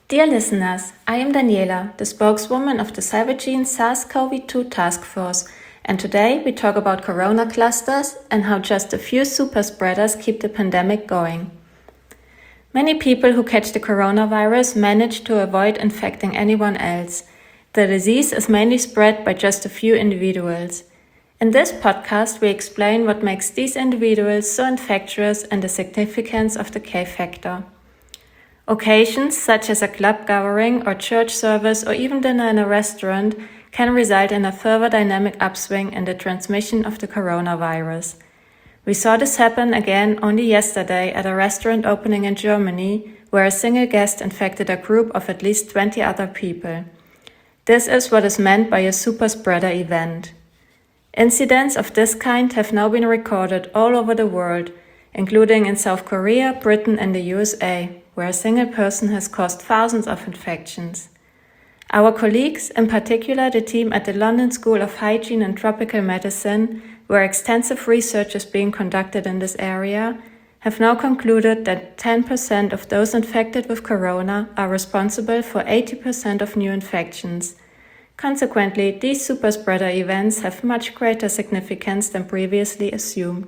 Dear listeners, I am Daniela, the spokeswoman of the CyberGene SARS-CoV-2 Task Force, and today we talk about corona clusters and how just a few super spreaders keep the pandemic going. Many people who catch the coronavirus manage to avoid infecting anyone else. The disease is mainly spread by just a few individuals. In this podcast, we explain what makes these individuals so infectious and the significance of the K factor. Occasions such as a club gathering or church service or even dinner in a restaurant can result in a further dynamic upswing in the transmission of the coronavirus. We saw this happen again only yesterday at a restaurant opening in Germany, where a single guest infected a group of at least 20 other people. This is what is meant by a super spreader event. Incidents of this kind have now been recorded all over the world, including in South Korea, Britain and the USA, where a single person has caused thousands of infections. Our colleagues, in particular the team at the London School of Hygiene and Tropical Medicine, where extensive research is being conducted in this area, have now concluded that 10% of those infected with corona are responsible for 80% of new infections. Consequently, these superspreader events have much greater significance than previously assumed.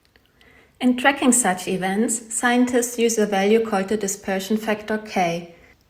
In tracking such events, scientists use a value called the dispersion factor K.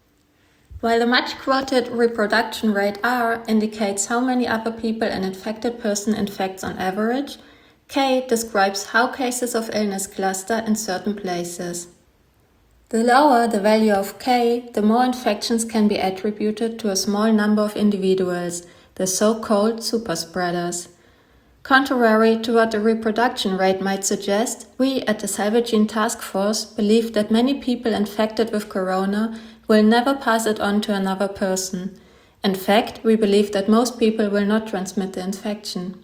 While the much-quoted reproduction rate R indicates how many other people an infected person infects on average, K describes how cases of illness cluster in certain places. The lower the value of K, the more infections can be attributed to a small number of individuals, the so-called superspreaders. Contrary to what the reproduction rate might suggest, we at the CyberGene Task Force believe that many people infected with corona will never pass it on to another person. In fact, we believe that most people will not transmit the infection.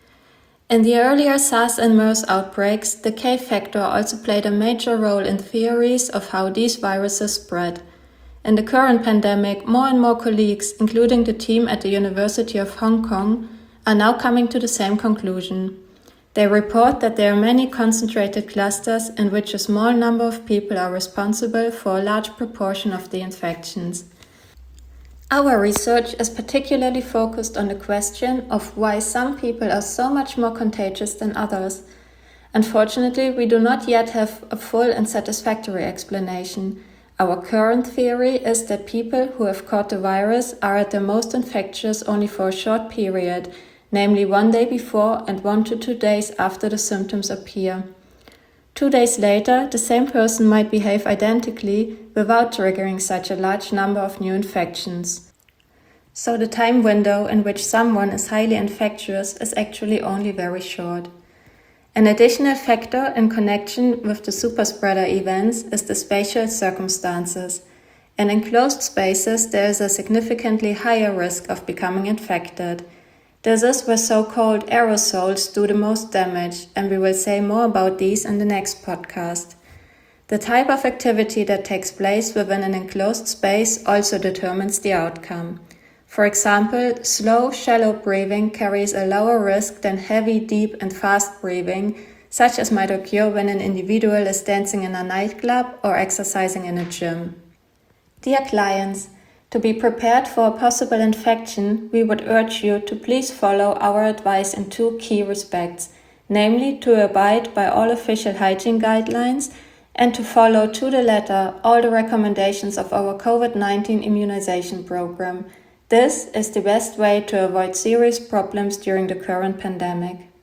In the earlier SARS and MERS outbreaks, the K factor also played a major role in theories of how these viruses spread. In the current pandemic, more and more colleagues, including the team at the University of Hong Kong, are now coming to the same conclusion. They report that there are many concentrated clusters in which a small number of people are responsible for a large proportion of the infections. Our research is particularly focused on the question of why some people are so much more contagious than others. Unfortunately, we do not yet have a full and satisfactory explanation. Our current theory is that people who have caught the virus are at their most infectious only for a short period, namely 1 day before and 1 to 2 days after the symptoms appear. 2 days later, the same person might behave identically without triggering such a large number of new infections. So the time window in which someone is highly infectious is actually only very short. An additional factor in connection with the superspreader events is the spatial circumstances. In enclosed spaces, there is a significantly higher risk of becoming infected. This is where so-called aerosols do the most damage, and we will say more about these in the next podcast. The type of activity that takes place within an enclosed space also determines the outcome. For example, slow, shallow breathing carries a lower risk than heavy, deep and fast breathing, such as might occur when an individual is dancing in a nightclub or exercising in a gym. Dear clients, to be prepared for a possible infection, we would urge you to please follow our advice in 2 key respects, namely to abide by all official hygiene guidelines and to follow to the letter all the recommendations of our COVID-19 immunization program. This is the best way to avoid serious problems during the current pandemic.